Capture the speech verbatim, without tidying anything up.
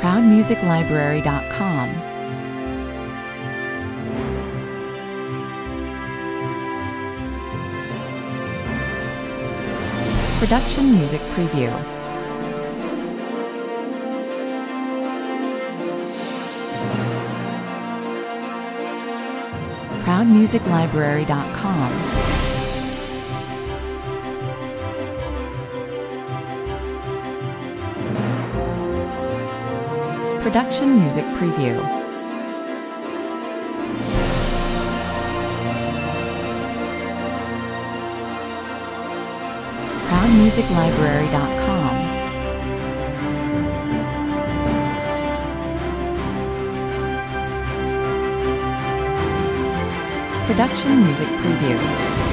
proud music library dot com. Production Music Preview. proud music library dot com. Production Music Preview. proud music library dot com. Production Music Preview.